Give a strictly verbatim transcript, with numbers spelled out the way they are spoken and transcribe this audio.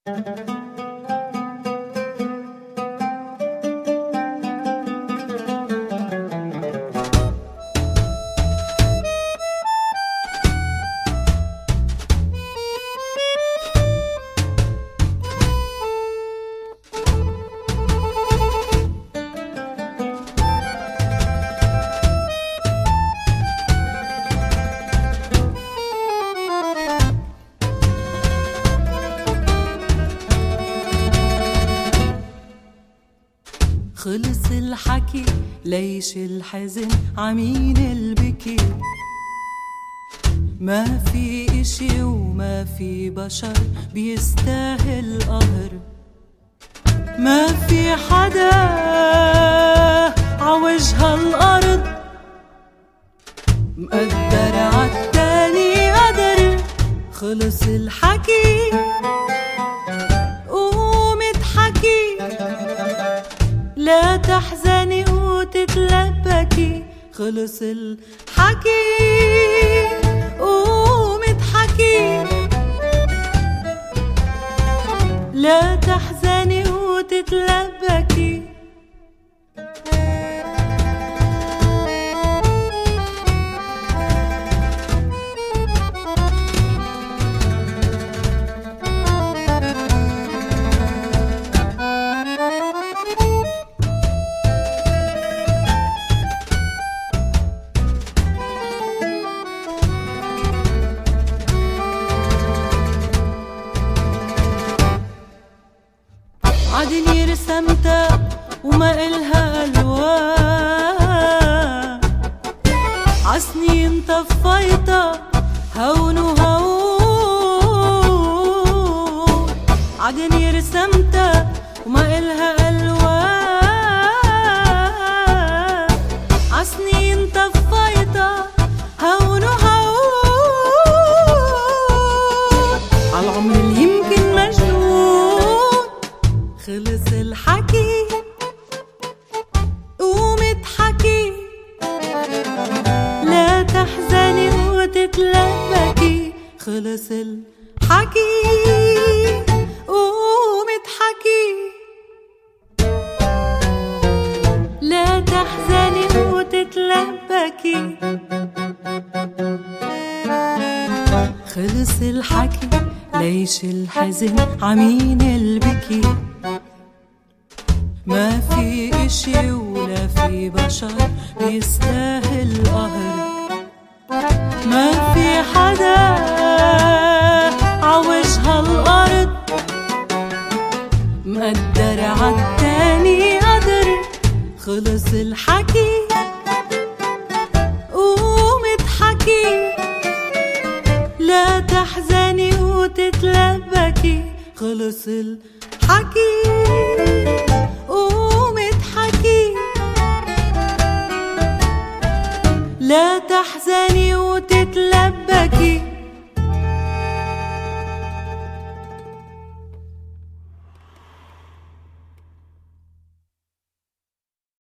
خلص الحكي ليش الحزن عمين البكي؟ ما في اشي وما في بشر بيستاهل قهر، ما في حدا عوجه الأرض مقدر عالتاني قدر. خلص الحكي قوم اضحكي، لا تحزني وتتلبكي. خلص الحكي قوم اضحكي، لا تحزني وتتلبكي. عدني رسمتها وما إلها ألوان، عسنين طفيتها هون وهون. عدني رسمتها وما إلها ألوان، عسنين طفيتها هون وهون. عالعمر اللي يمكن مجنون. خلص الحكي قوم اضحكي، لا تحزني وتتلبكي. خلص الحكي قوم اضحكي، لا تحزني وتتلبكي. خلص الحكي ليش الحزن عمين البكي؟ ما في اشي ولا في بشر بيستاهل قهر، ما في حدا عوجها الأرض مقدر عالتاني قدر. خلص الحكي قوم اضحكي، لا تحزني وتتلبكي. خلص الحكي.